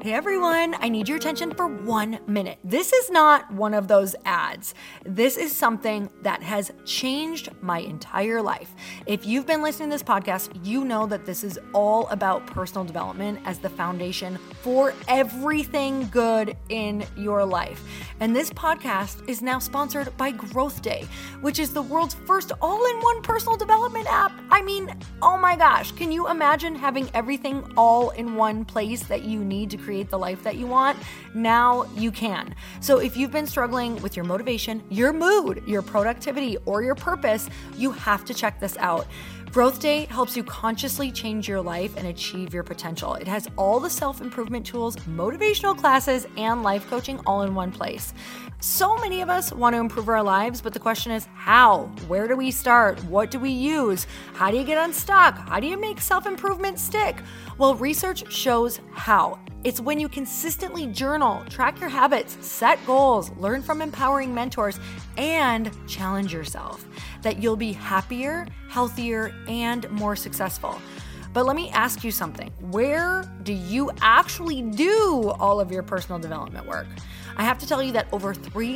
Hey everyone, I need your attention for 1 minute. This is not one of those ads. This is something that has changed my entire life. If you've been listening to this podcast, you know that this is all about personal development as the foundation for everything good in your life. And this podcast is now sponsored by Growth Day, which is the world's first all-in-one personal development app. I mean, oh my gosh, can you imagine having everything all in one place that you need to create the life that you want? Now you can. So if you've been struggling with your motivation, your mood, your productivity, or your purpose, you have to check this out. Growth Day helps you consciously change your life and achieve your potential. It has all the self-improvement tools, motivational classes, and life coaching all in one place. So many of us want to improve our lives, but the question is how? Where do we start? What do we use? How do you get unstuck? How do you make self-improvement stick? Well, research shows how. It's when you consistently journal, track your habits, set goals, learn from empowering mentors, and challenge yourself that you'll be happier, healthier, and more successful. But let me ask you something. Where do you actually do all of your personal development work? I have to tell you that over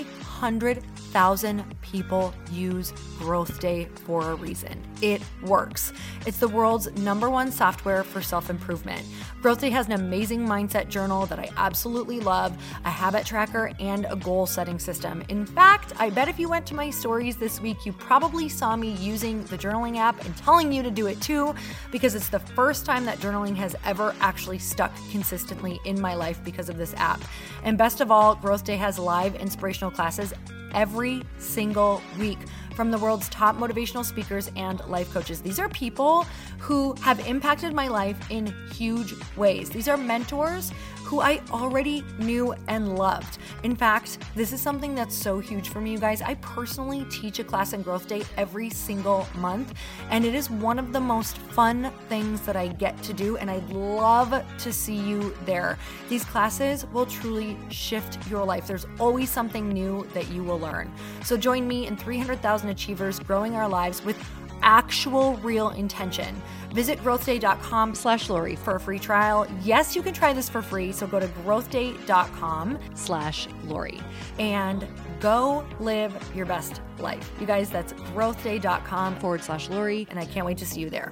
300,000 people use Growth Day for a reason. It works. It's the world's #1 software for self-improvement. Growth Day has an amazing mindset journal that I absolutely love, a habit tracker, and a goal-setting system. In fact, I bet if you went to my stories this week, you probably saw me using the journaling app and telling you to do it too, because it's the first time that journaling has ever actually stuck consistently in my life because of this app. And best of all, Growth Day has live inspirational classes every single week from the world's top motivational speakers and life coaches. These are people who have impacted my life in huge ways. These are mentors who I already knew and loved. In fact, this is something that's so huge for me, you guys. I personally teach a class in Growth Day every single month, and it is one of the most fun things that I get to do, and I'd love to see you there. These classes will truly shift your life. There's always something new that you will learn. So join me and 300,000 achievers growing our lives with actual real intention. Visit growthday.com/Lori for a free trial. Yes, you can try this for free. So go to growthday.com/Lori and go live your best life. You guys, that's growthday.com/Lori. And I can't wait to see you there.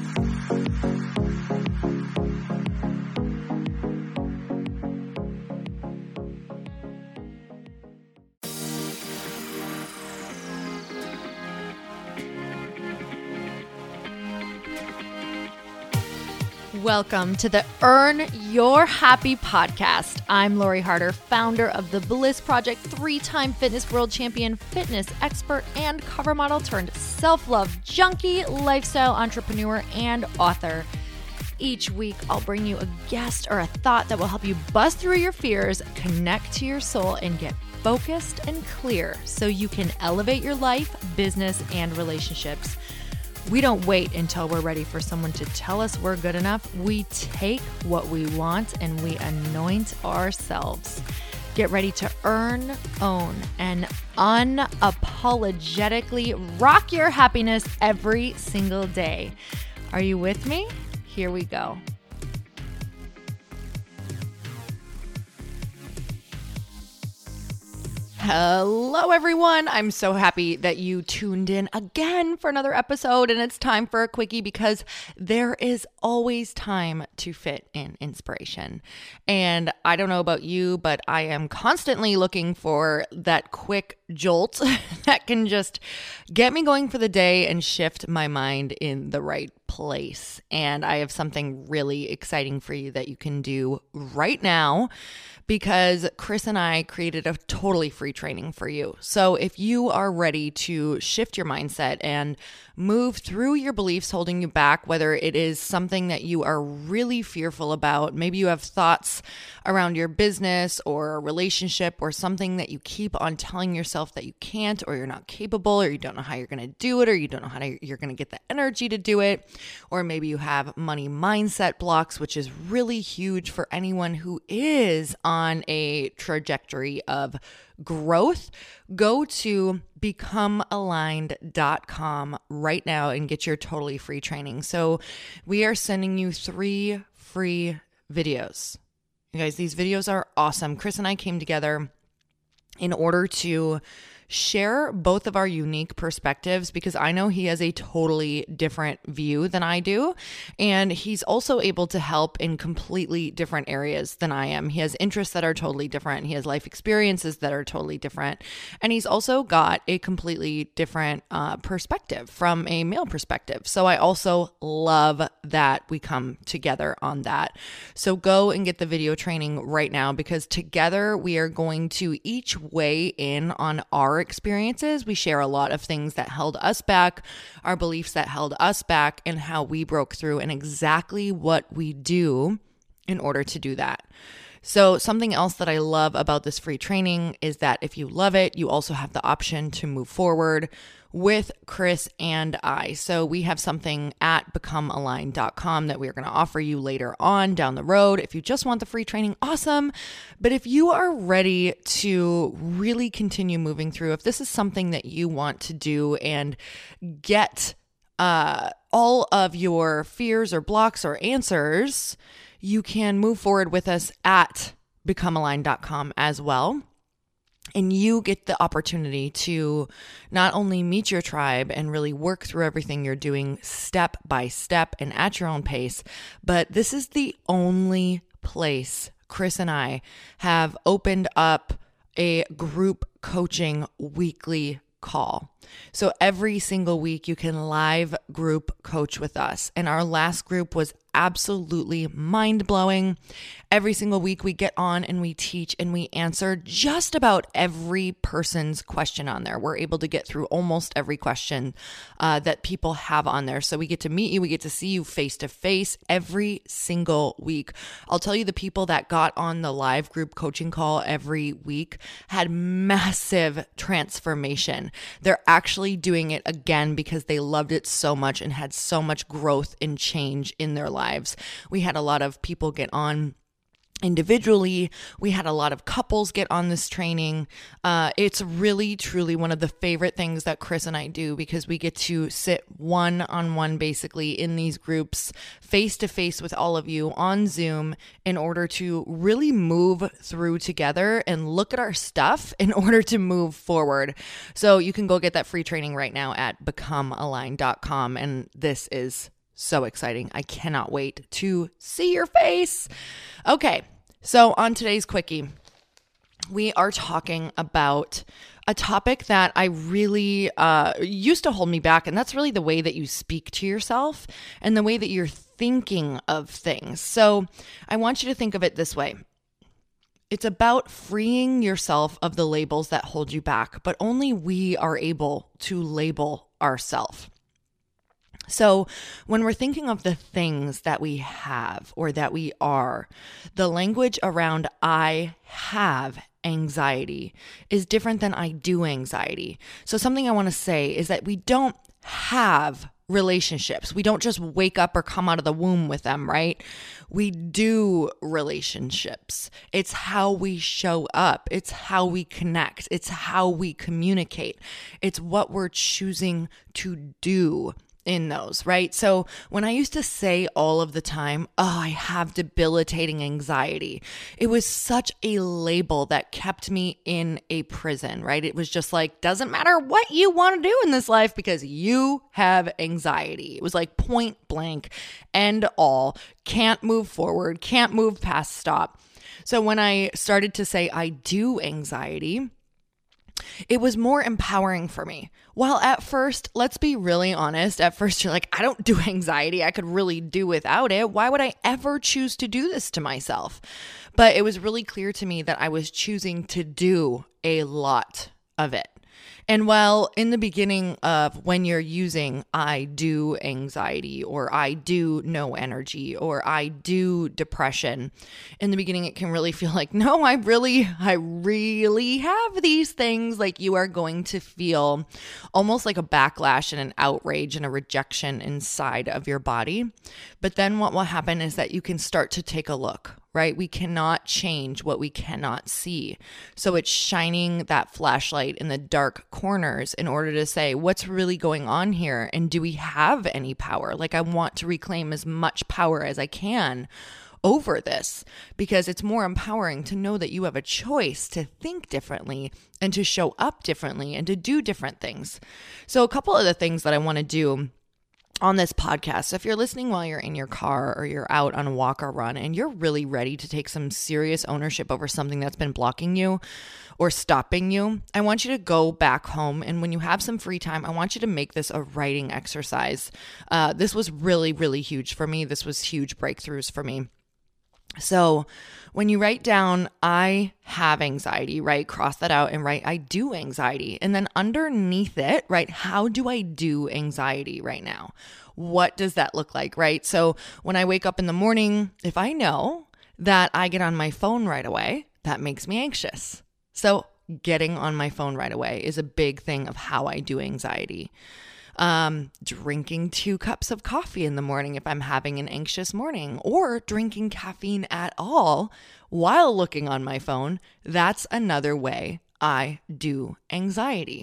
Welcome to the Earn Your Happy podcast. I'm Lori Harder, founder of The Bliss Project, 3-time fitness world champion, fitness expert, and cover model turned self-love junkie, lifestyle entrepreneur, and author. Each week, I'll bring you a guest or a thought that will help you bust through your fears, connect to your soul, and get focused and clear so you can elevate your life, business, and relationships. We don't wait until we're ready for someone to tell us we're good enough. We take what we want and we anoint ourselves. Get ready to earn, own, and unapologetically rock your happiness every single day. Are you with me? Here we go. Hello, everyone. I'm so happy that you tuned in again for another episode, and it's time for a quickie because there is always time to fit in inspiration. And I don't know about you, but I am constantly looking for that quick jolt that can just get me going for the day and shift my mind in the right place. And I have something really exciting for you that you can do right now, because Chris and I created a totally free training for you. So if you are ready to shift your mindset and move through your beliefs holding you back, whether it is something that you are really fearful about, maybe you have thoughts around your business or a relationship or something that you keep on telling yourself that you can't, or you're not capable, or you don't know how you're going to do it, or you don't know how you're going to get the energy to do it, or maybe you have money mindset blocks, which is really huge for anyone who is on a trajectory of growth. Go to becomealigned.com right now and get your totally free training. So we are sending you 3 free videos. You guys, these videos are awesome. Chris and I came together in order to share both of our unique perspectives, because I know he has a totally different view than I do. And he's also able to help in completely different areas than I am. He has interests that are totally different. He has life experiences that are totally different. And he's also got a completely different perspective from a male perspective. So I also love that we come together on that. So go and get the video training right now, because together we are going to each weigh in on our experiences. We share a lot of things that held us back, our beliefs that held us back, and how we broke through, and exactly what we do in order to do that. So something else that I love about this free training is that if you love it, you also have the option to move forward with Chris and I. So we have something at becomealigned.com that we're going to offer you later on down the road. If you just want the free training, awesome. But if you are ready to really continue moving through, if this is something that you want to do and get all of your fears or blocks or answers, you can move forward with us at becomealigned.com as well. And you get the opportunity to not only meet your tribe and really work through everything you're doing step by step and at your own pace, but this is the only place Chris and I have opened up a group coaching weekly call. So every single week you can live group coach with us. And our last group was absolutely mind-blowing. Every single week we get on and we teach and we answer just about every person's question on there. We're able to get through almost every question that people have on there. So we get to meet you. We get to see you face to face every single week. I'll tell you, the people that got on the live group coaching call every week had massive transformation. They're actually doing it again because they loved it so much and had so much growth and change in their lives. We had a lot of people get on individually. We had a lot of couples get on this training. It's really, truly one of the favorite things that Chris and I do, because we get to sit one-on-one basically in these groups, face-to-face with all of you on Zoom, in order to really move through together and look at our stuff in order to move forward. So you can go get that free training right now at becomealigned.com. And this is so exciting. I cannot wait to see your face. Okay, so on today's quickie, we are talking about a topic that I really used to hold me back, and that's really the way that you speak to yourself and the way that you're thinking of things. So I want you to think of it this way. It's about freeing yourself of the labels that hold you back, but only we are able to label ourselves. So when we're thinking of the things that we have or that we are, the language around I have anxiety is different than I do anxiety. So something I want to say is that we don't have relationships. We don't just wake up or come out of the womb with them, right? We do relationships. It's how we show up. It's how we connect. It's how we communicate. It's what we're choosing to do in those, right? So when I used to say all of the time, oh, I have debilitating anxiety, it was such a label that kept me in a prison, right? It was just like, doesn't matter what you want to do in this life because you have anxiety. It was like point blank, end all, can't move forward, can't move past stop. So when I started to say I do anxiety, it was more empowering for me. While at first, let's be really honest, at first you're like, I don't do anxiety. I could really do without it. Why would I ever choose to do this to myself? But it was really clear to me that I was choosing to do a lot of it. And while in the beginning of when you're using I do anxiety or I do no energy or I do depression, in the beginning it can really feel like, no, I really have these things. Like you are going to feel almost like a backlash and an outrage and a rejection inside of your body. But then what will happen is that you can start to take a look, right? We cannot change what we cannot see. So it's shining that flashlight in the dark corners in order to say, what's really going on here? And do we have any power? Like I want to reclaim as much power as I can over this, because it's more empowering to know that you have a choice to think differently and to show up differently and to do different things. So a couple of the things that I want to do on this podcast. So if you're listening while you're in your car or you're out on a walk or run and you're really ready to take some serious ownership over something that's been blocking you or stopping you, I want you to go back home. And when you have some free time, I want you to make this a writing exercise. This was really, really huge for me. This was huge breakthroughs for me. So when you write down, I have anxiety, right? Cross that out and write, I do anxiety. And then underneath it, right? How do I do anxiety right now? What does that look like, right? So when I wake up in the morning, if I know that I get on my phone right away, that makes me anxious. So getting on my phone right away is a big thing of how I do anxiety. Drinking 2 cups of coffee in the morning if I'm having an anxious morning, or drinking caffeine at all while looking on my phone, that's another way I do anxiety.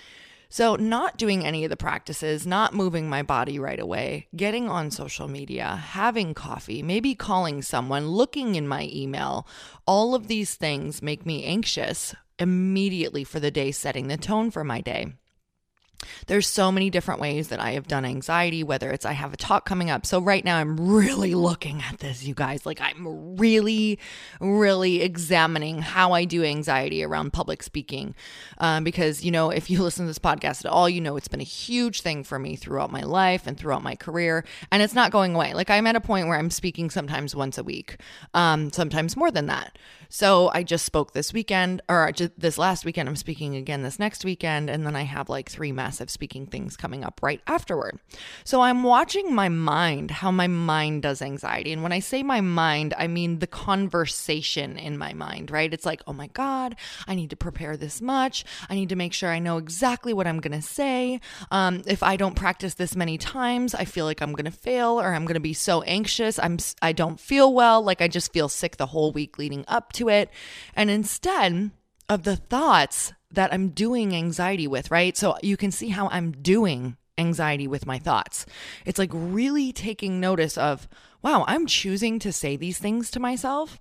So not doing any of the practices, not moving my body right away, getting on social media, having coffee, maybe calling someone, looking in my email, all of these things make me anxious immediately for the day, setting the tone for my day. There's so many different ways that I have done anxiety, whether it's I have a talk coming up. So right now I'm really looking at this, you guys. Like I'm really, really examining how I do anxiety around public speaking. Because, you know, if you listen to this podcast at all, you know, it's been a huge thing for me throughout my life and throughout my career. And it's not going away. Like I'm at a point where I'm speaking sometimes once a week, sometimes more than that. So I just spoke this weekend, or just this last weekend. I'm speaking again this next weekend. And then I have like 3 massive speaking things coming up right afterward. So I'm watching my mind, how my mind does anxiety. And when I say my mind, I mean the conversation in my mind, right? It's like, oh my God, I need to prepare this much. I need to make sure I know exactly what I'm going to say. If I don't practice this many times, I feel like I'm going to fail, or I'm going to be so anxious. I don't feel well. Like I just feel sick the whole week leading up to it. And instead of the thoughts that I'm doing anxiety with, right? So you can see how I'm doing anxiety with my thoughts. It's like really taking notice of, wow, I'm choosing to say these things to myself.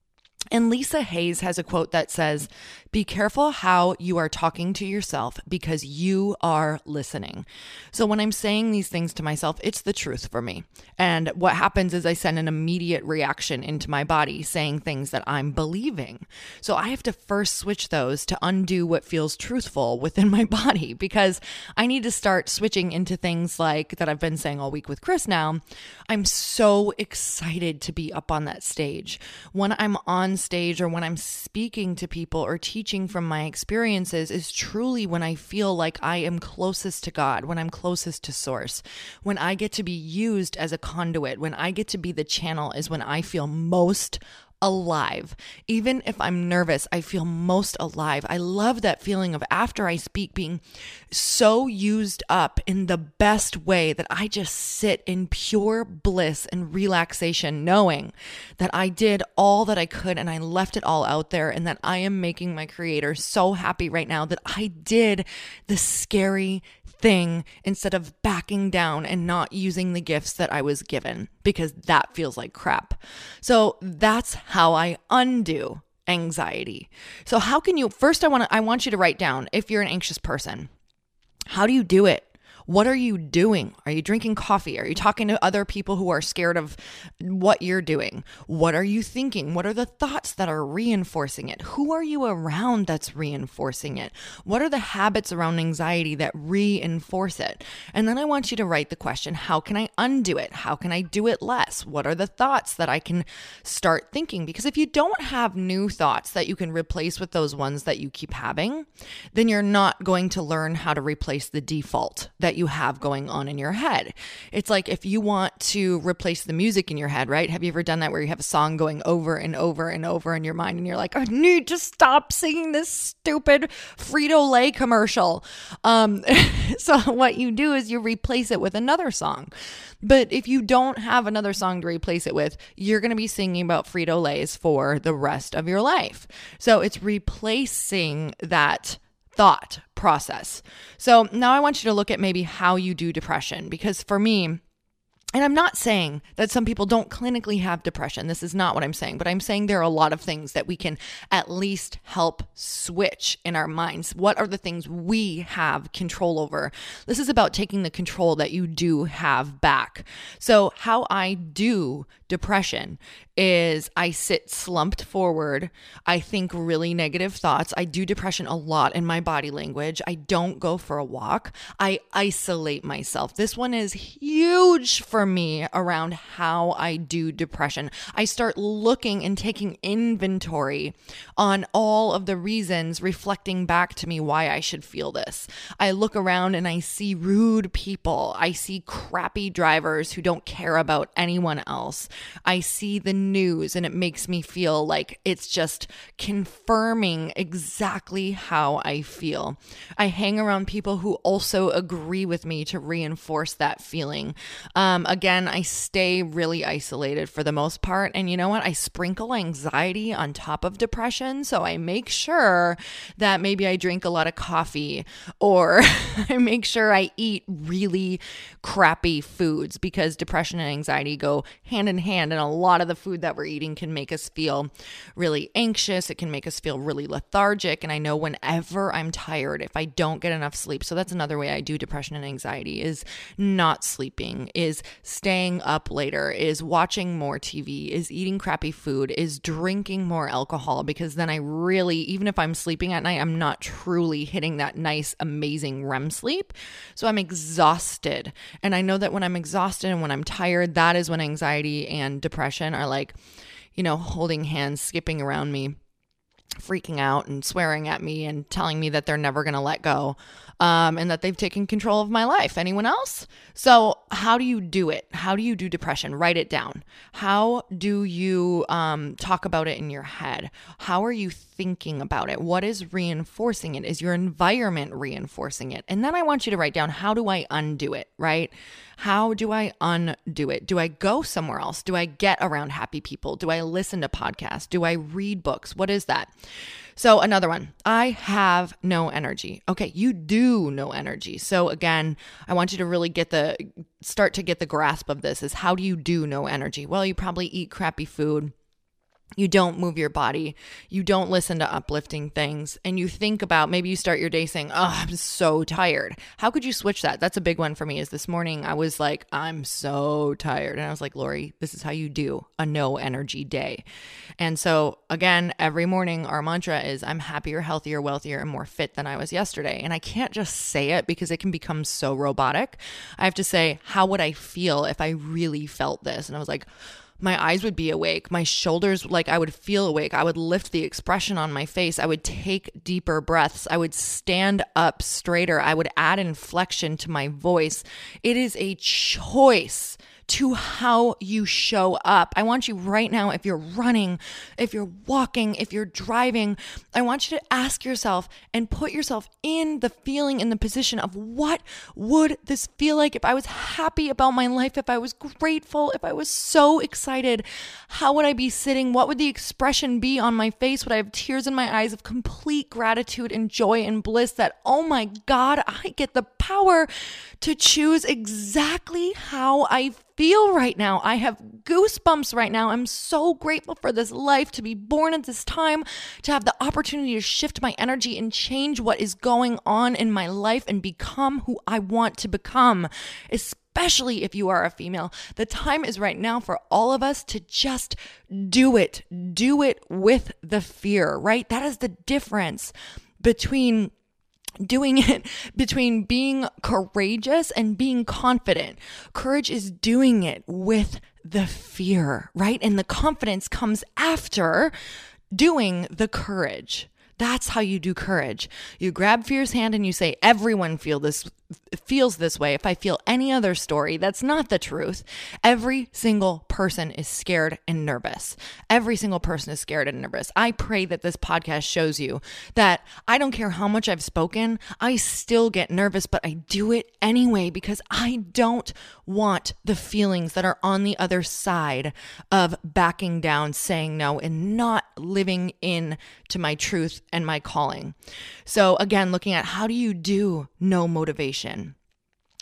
And Lisa Hayes has a quote that says, be careful how you are talking to yourself because you are listening. So when I'm saying these things to myself, it's the truth for me. And what happens is I send an immediate reaction into my body saying things that I'm believing. So I have to first switch those to undo what feels truthful within my body, because I need to start switching into things like that I've been saying all week with Chris now. I'm so excited to be up on that stage. When I'm on stage or when I'm speaking to people or teaching from my experiences is truly when I feel like I am closest to God, when I'm closest to source, when I get to be used as a conduit, when I get to be the channel is when I feel most alive. Even if I'm nervous, I feel most alive. I love that feeling of after I speak being so used up in the best way that I just sit in pure bliss and relaxation, knowing that I did all that I could and I left it all out there, and that I am making my creator so happy right now that I did the scary thing instead of backing down and not using the gifts that I was given, because that feels like crap. So that's how I undo anxiety. So how can you, first I want you to write down, if you're an anxious person, how do you do it? What are you doing? Are you drinking coffee? Are you talking to other people who are scared of what you're doing? What are you thinking? What are the thoughts that are reinforcing it? Who are you around that's reinforcing it? What are the habits around anxiety that reinforce it? And then I want you to write the question, how can I undo it? How can I do it less? What are the thoughts that I can start thinking? Because if you don't have new thoughts that you can replace with those ones that you keep having, then you're not going to learn how to replace the default that you have going on in your head. It's like if you want to replace the music in your head, right? Have you ever done that where you have a song going over and over and over in your mind and you're like, I need to stop singing this stupid Frito-Lay commercial. So what you do is you replace it with another song. But if you don't have another song to replace it with, you're going to be singing about Frito-Lays for the rest of your life. So it's replacing that thought process. So now I want you to look at maybe how you do depression, because for me, And I'm not saying that some people don't clinically have depression. This is not what I'm saying, but I'm saying there are a lot of things that we can at least help switch in our minds. What are the things we have control over? This is about taking the control that you do have back. So how I do depression is I sit slumped forward. I think really negative thoughts. I do depression a lot in my body language. I don't go for a walk. I isolate myself. This one is huge for me around how I do depression. I start looking and taking inventory on all of the reasons reflecting back to me why I should feel this. I look around and I see rude people. I see crappy drivers who don't care about anyone else. I see the news and it makes me feel like it's just confirming exactly how I feel. I hang around people who also agree with me to reinforce that feeling. Again, I stay really isolated for the most part. And you know what? I sprinkle anxiety on top of depression. So I make sure that maybe I drink a lot of coffee, or I make sure I eat really crappy foods, because depression and anxiety go hand in hand. And a lot of the food that we're eating can make us feel really anxious. It can make us feel really lethargic. And I know whenever I'm tired, if I don't get enough sleep, so that's another way I do depression and anxiety, is not sleeping, is staying up later, is watching more TV, is eating crappy food, is drinking more alcohol, because then I really, even if I'm sleeping at night, I'm not truly hitting that nice, amazing REM sleep. So I'm exhausted. And I know that when I'm exhausted and when I'm tired, that is when anxiety and depression are like, holding hands, skipping around me, freaking out and swearing at me and telling me that they're never going to let go, and that they've taken control of my life. Anyone else? So how do you do it? How do you do depression? Write it down. How do you talk about it in your head? How are you thinking about it? What is reinforcing it? Is your environment reinforcing it? And then I want you to write down, how do I undo it, right? How do I undo it? Do I go somewhere else? Do I get around happy people? Do I listen to podcasts? Do I read books? What is that? So another one, I have no energy. Okay, you do no energy. So again, I want you to really start to get the grasp of this, is how do you do no energy? Well, you probably eat crappy food. You don't move your body. You don't listen to uplifting things. And you think about, maybe you start your day saying, oh, I'm so tired. How could you switch that? That's a big one for me. Is this morning I was like, I'm so tired. And I was like, Lori, this is how you do a no energy day. And so again, every morning our mantra is, I'm happier, healthier, wealthier, and more fit than I was yesterday. And I can't just say it because it can become so robotic. I have to say, how would I feel if I really felt this? And I was like, my eyes would be awake. My shoulders, I would feel awake. I would lift the expression on my face. I would take deeper breaths. I would stand up straighter. I would add inflection to my voice. It is a choice to how you show up. I want you right now, if you're running, if you're walking, if you're driving, I want you to ask yourself and put yourself in the feeling, in the position of, what would this feel like if I was happy about my life, if I was grateful, if I was so excited? How would I be sitting? What would the expression be on my face? Would I have tears in my eyes of complete gratitude and joy and bliss that, oh my God, I get the power to choose exactly how I feel right now. I have goosebumps right now. I'm so grateful for this life, to be born at this time, to have the opportunity to shift my energy and change what is going on in my life and become who I want to become. Especially if you are a female, the time is right now for all of us to just do it. Do it with the fear, right? That is the difference between being courageous and being confident. Courage is doing it with the fear, right? And the confidence comes after doing the courage. That's how you do courage. You grab fear's hand and you say, everyone feels this way. If I feel any other story, that's not the truth. Every single person is scared and nervous. Every single person is scared and nervous. I pray that this podcast shows you that I don't care how much I've spoken, I still get nervous, but I do it anyway, because I don't want the feelings that are on the other side of backing down, saying no, and not living in to my truth and my calling. So again, looking at, how do you do no motivation?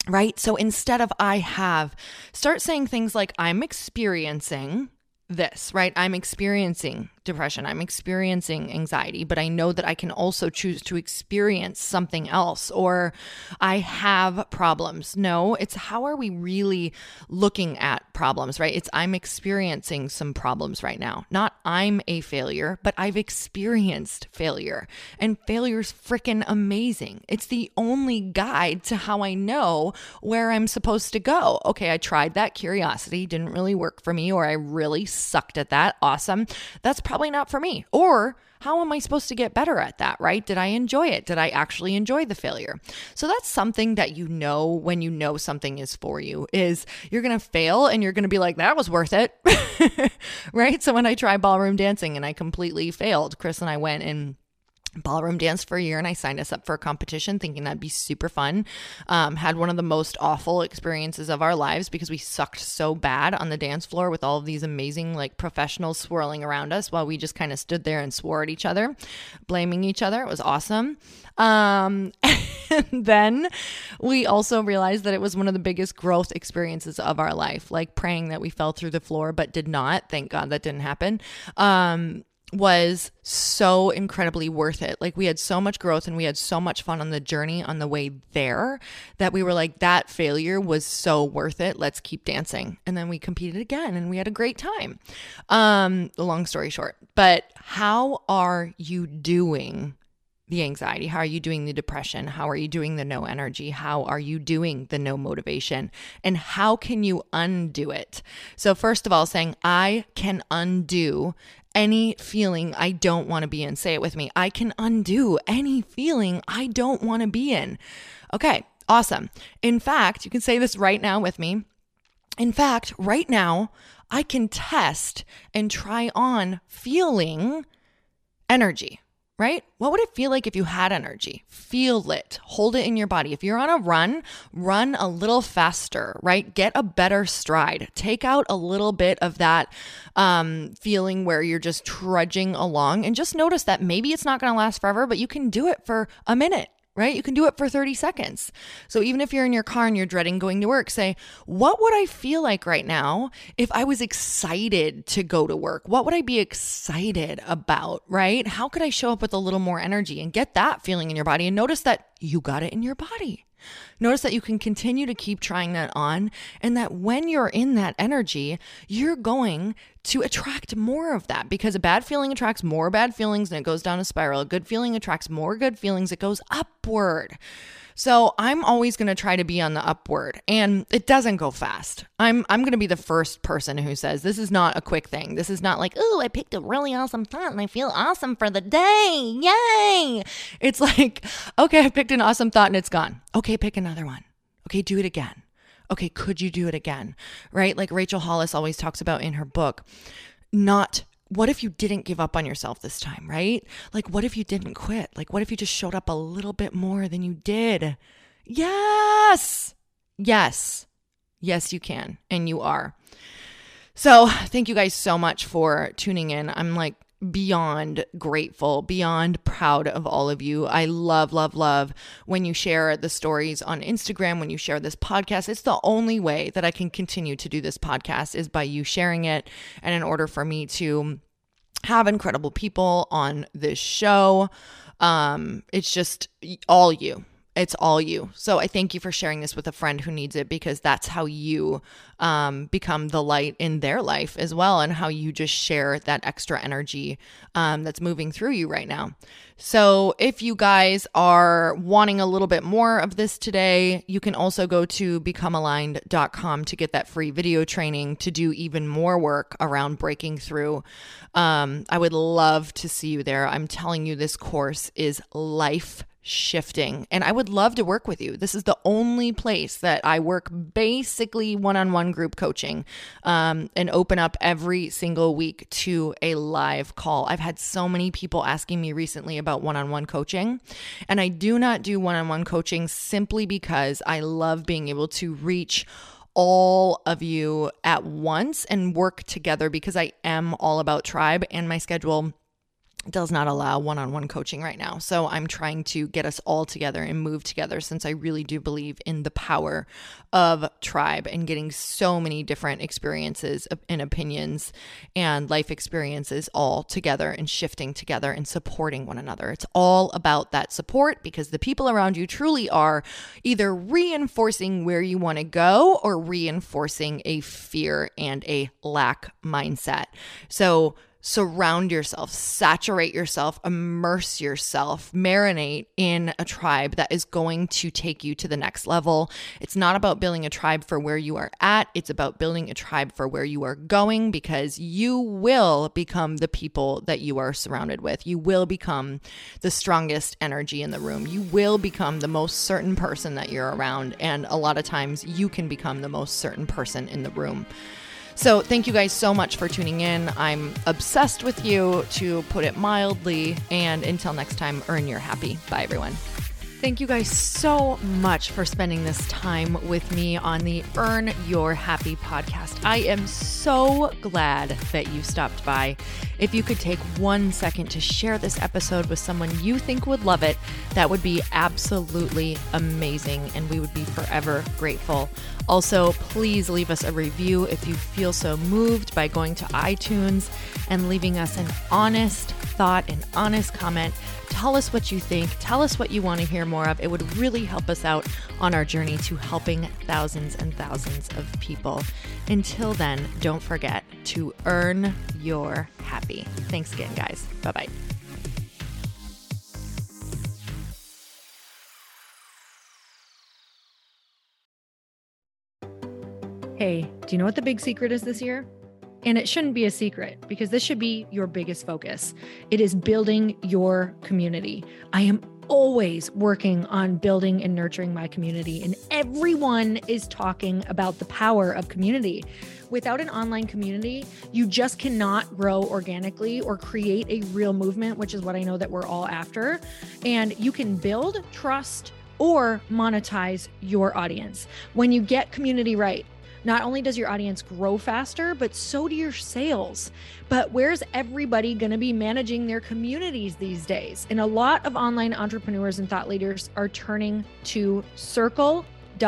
right? So instead of I have, start saying things like I'm experiencing this, right? I'm experiencing depression. I'm experiencing anxiety, but I know that I can also choose to experience something else, or I have problems. No, it's how are we really looking at problems, right? It's I'm experiencing some problems right now. Not I'm a failure, but I've experienced failure, and failure's freaking amazing. It's the only guide to how I know where I'm supposed to go. Okay, I tried that. Curiosity didn't really work for me, or I really sucked at that. Awesome. That's probably not for me. Or how am I supposed to get better at that, right? Did I enjoy it? Did I actually enjoy the failure? So that's something that you know when you know something is for you, is you're going to fail and you're going to be like, that was worth it, right? So when I tried ballroom dancing and I completely failed, Chris and I went and ballroom danced for a year, and I signed us up for a competition thinking that'd be super fun. Had one of the most awful experiences of our lives because we sucked so bad on the dance floor with all of these amazing like professionals swirling around us while we just kind of stood there and swore at each other, blaming each other. It was awesome. And then we also realized that it was one of the biggest growth experiences of our life, like praying that we fell through the floor but did not. Thank God that didn't happen. Was so incredibly worth it. Like we had so much growth and we had so much fun on the journey on the way there that we were like, that failure was so worth it. Let's keep dancing. And then we competed again and we had a great time. Long story short, but how are you doing the anxiety? How are you doing the depression? How are you doing the no energy? How are you doing the no motivation? And how can you undo it? So first of all, saying I can undo any feeling I don't want to be in. Say it with me. I can undo any feeling I don't want to be in. Okay, awesome. In fact, you can say this right now with me. In fact, right now, I can test and try on feeling energy. Right? What would it feel like if you had energy? Feel it. Hold it in your body. If you're on a run, run a little faster, right? Get a better stride. Take out a little bit of that feeling where you're just trudging along, and just notice that maybe it's not going to last forever, but you can do it for a minute. Right? You can do it for 30 seconds. So even if you're in your car and you're dreading going to work, say, what would I feel like right now if I was excited to go to work? What would I be excited about, right? How could I show up with a little more energy and get that feeling in your body? And notice that you got it in your body. Notice that you can continue to keep trying that on, and that when you're in that energy, you're going to attract more of that, because a bad feeling attracts more bad feelings and it goes down a spiral. A good feeling attracts more good feelings. It goes upward. So I'm always going to try to be on the upward, and it doesn't go fast. I'm going to be the first person who says this is not a quick thing. This is not like, oh, I picked a really awesome thought and I feel awesome for the day. Yay. It's like, okay, I picked an awesome thought and it's gone. Okay, pick another one. Okay, do it again. Okay, could you do it again? Right? Like Rachel Hollis always talks about in her book, what if you didn't give up on yourself this time, right? Like, what if you didn't quit? Like, what if you just showed up a little bit more than you did? Yes. Yes. Yes, you can. And you are. So thank you guys so much for tuning in. I'm like beyond grateful, beyond proud of all of you. I love, love, love when you share the stories on Instagram, when you share this podcast. It's the only way that I can continue to do this podcast is by you sharing it. And in order for me to have incredible people on this show, it's just all you. It's all you. So I thank you for sharing this with a friend who needs it, because that's how you become the light in their life as well, and how you just share that extra energy that's moving through you right now. So if you guys are wanting a little bit more of this today, you can also go to becomealigned.com to get that free video training to do even more work around breaking through. I would love to see you there. I'm telling you, this course is life shifting, and I would love to work with you. This is the only place that I work basically one-on-one group coaching, and open up every single week to a live call. I've had so many people asking me recently about one-on-one coaching, and I do not do one-on-one coaching simply because I love being able to reach all of you at once and work together, because I am all about tribe, and my schedule does not allow one-on-one coaching right now. So I'm trying to get us all together and move together, since I really do believe in the power of tribe and getting so many different experiences and opinions and life experiences all together and shifting together and supporting one another. It's all about that support, because the people around you truly are either reinforcing where you want to go or reinforcing a fear and a lack mindset. So surround yourself, saturate yourself, immerse yourself, marinate in a tribe that is going to take you to the next level. It's not about building a tribe for where you are at. It's about building a tribe for where you are going, because you will become the people that you are surrounded with. You will become the strongest energy in the room. You will become the most certain person that you're around. And a lot of times you can become the most certain person in the room. So thank you guys so much for tuning in. I'm obsessed with you, to put it mildly. And until next time, earn your happy. Bye, everyone. Thank you guys so much for spending this time with me on the Earn Your Happy podcast. I am so glad that you stopped by. If you could take 1 second to share this episode with someone you think would love it, that would be absolutely amazing, and we would be forever grateful. Also, please leave us a review if you feel so moved by going to iTunes and leaving us an honest thought, an honest comment. Tell us what you think. Tell us what you want to hear more of. It would really help us out on our journey to helping thousands and thousands of people. Until then, don't forget to earn your happy. Thanks again, guys. Bye-bye. Hey, do you know what the big secret is this year? And it shouldn't be a secret, because this should be your biggest focus. It is building your community. I am always working on building and nurturing my community, and everyone is talking about the power of community. Without an online community, you just cannot grow organically or create a real movement, which is what I know that we're all after. And you can build trust or monetize your audience. When you get community right, not only does your audience grow faster, but so do your sales. But where's everybody going to be managing their communities these days? And a lot of online entrepreneurs and thought leaders are turning to Circle.so.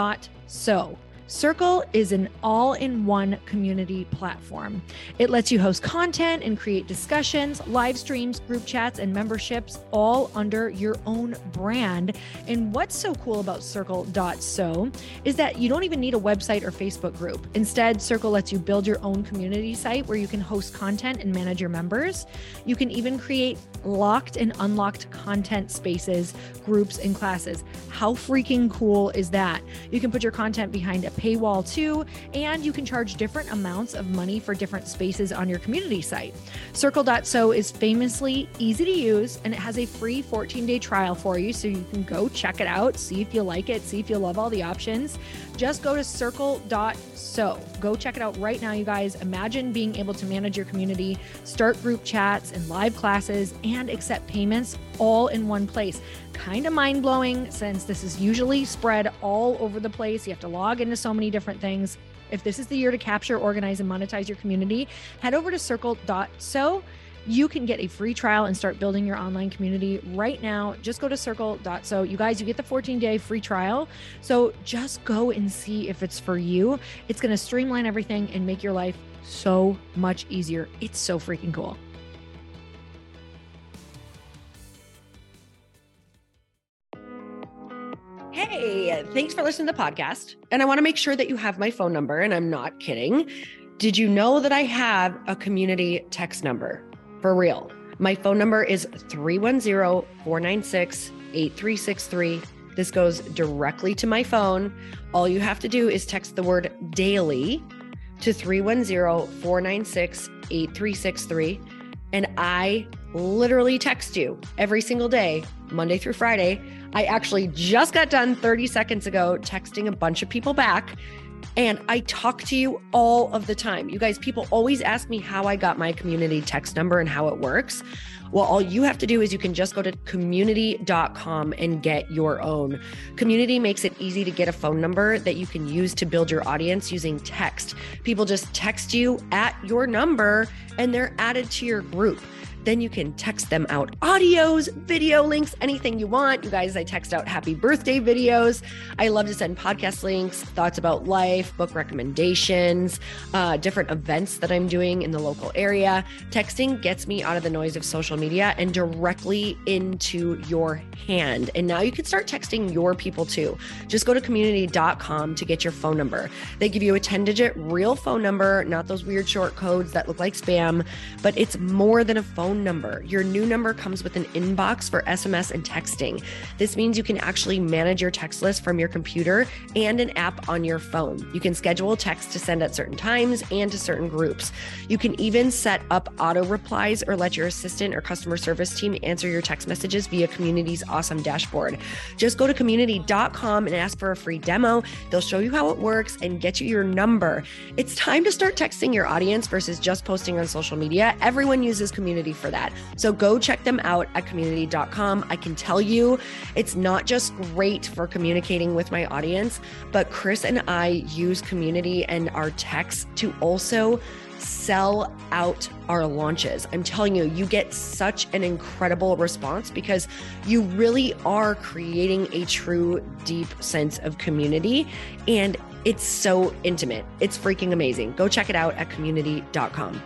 Circle is an all-in-one community platform. It lets you host content and create discussions, live streams, group chats, and memberships all under your own brand. And what's so cool about Circle.so is that you don't even need a website or Facebook group. Instead, Circle lets you build your own community site where you can host content and manage your members. You can even create locked and unlocked content spaces, groups, and classes. How freaking cool is that? You can put your content behind a paywall too, and you can charge different amounts of money for different spaces on your community site. Circle.so is famously easy to use, and it has a free 14-day trial for you, so you can go check it out, see if you like it, see if you love all the options. Just go to Circle.so. Go check it out right now, you guys. Imagine being able to manage your community, start group chats and live classes, and accept payments all in one place. Kind of mind-blowing, since this is usually spread all over the place. You have to log into so many different things. If this is the year to capture, organize, and monetize your community, head over to Circle.so. You can get a free trial and start building your online community right now. Just go to Circle.so. You guys, you get the 14-day free trial. So just go and see if it's for you. It's going to streamline everything and make your life so much easier. It's so freaking cool. Hey, thanks for listening to the podcast. And I want to make sure that you have my phone number, and I'm not kidding. Did you know that I have a community text number? For real. My phone number is 310-496-8363. This goes directly to my phone. All you have to do is text the word daily to 310-496-8363. And I literally text you every single day, Monday through Friday. I actually just got done 30 seconds ago texting a bunch of people back, and I talk to you all of the time. You guys, people always ask me how I got my community text number and how it works. Well, all you have to do is you can just go to community.com and get your own. Community makes it easy to get a phone number that you can use to build your audience using text. People just text you at your number and they're added to your group. Then you can text them out audios, video links, anything you want. You guys, I text out happy birthday videos. I love to send podcast links, thoughts about life, book recommendations, different events that I'm doing in the local area. Texting gets me out of the noise of social media and directly into your hand. And now you can start texting your people too. Just go to community.com to get your phone number. They give you a 10-digit real phone number, not those weird short codes that look like spam, but it's more than a phone number. Your new number comes with an inbox for SMS and texting. This means you can actually manage your text list from your computer and an app on your phone. You can schedule texts to send at certain times and to certain groups. You can even set up auto replies or let your assistant or customer service team answer your text messages via Community's awesome dashboard. Just go to community.com and ask for a free demo. They'll show you how it works and get you your number. It's time to start texting your audience versus just posting on social media. Everyone uses Community for that. So go check them out at community.com. I can tell you it's not just great for communicating with my audience, but Chris and I use Community and our texts to also sell out our launches. I'm telling you, you get such an incredible response because you really are creating a true, deep sense of community. And it's so intimate. It's freaking amazing. Go check it out at community.com.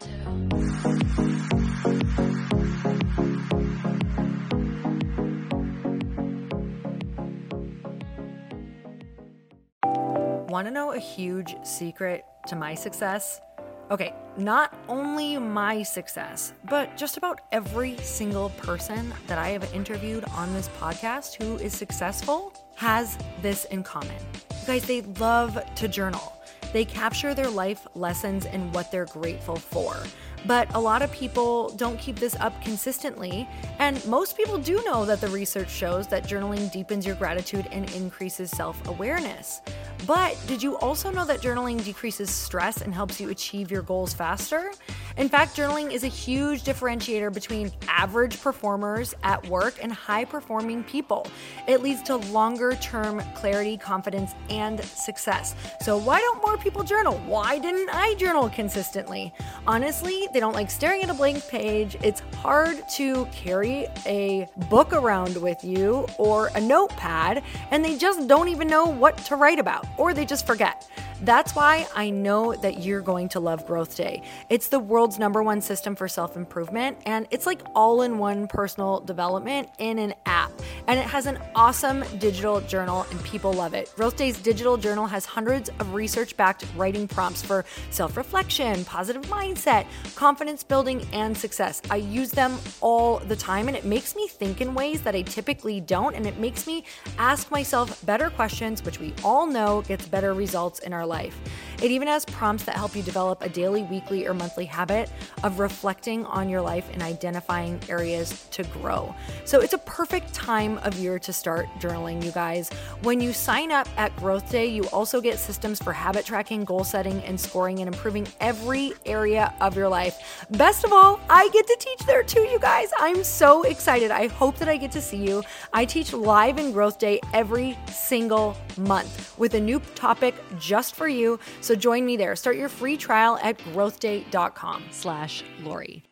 Want to know a huge secret to my success? Okay, not only my success, but just about every single person that I have interviewed on this podcast who is successful has this in common. You guys, they love to journal. They capture their life lessons and what they're grateful for. But a lot of people don't keep this up consistently. And most people do know that the research shows that journaling deepens your gratitude and increases self-awareness. But did you also know that journaling decreases stress and helps you achieve your goals faster? In fact, journaling is a huge differentiator between average performers at work and high-performing people. It leads to longer-term clarity, confidence, and success. So why don't more people journal? Why didn't I journal consistently? Honestly, they don't like staring at a blank page. It's hard to carry a book around with you or a notepad, and they just don't even know what to write about, or they just forget. That's why I know that you're going to love Growth Day. It's the world's #1 system for self-improvement, and it's like all-in-one personal development in an app. And it has an awesome digital journal, and people love it. Growth Day's digital journal has hundreds of research-backed writing prompts for self-reflection, positive mindset, confidence building, and success. I use them all the time, and it makes me think in ways that I typically don't, and it makes me ask myself better questions, which we all know gets better results in our life. It even has prompts that help you develop a daily, weekly, or monthly habit of reflecting on your life and identifying areas to grow. So it's a perfect time of year to start journaling, you guys. When you sign up at Growth Day, you also get systems for habit tracking, goal setting, and scoring, and improving every area of your life. Best of all, I get to teach there too, you guys. I'm so excited. I hope that I get to see you. I teach live in Growth Day every single month with a new topic just for you. So join me there. Start your free trial at growthday.com/Lori.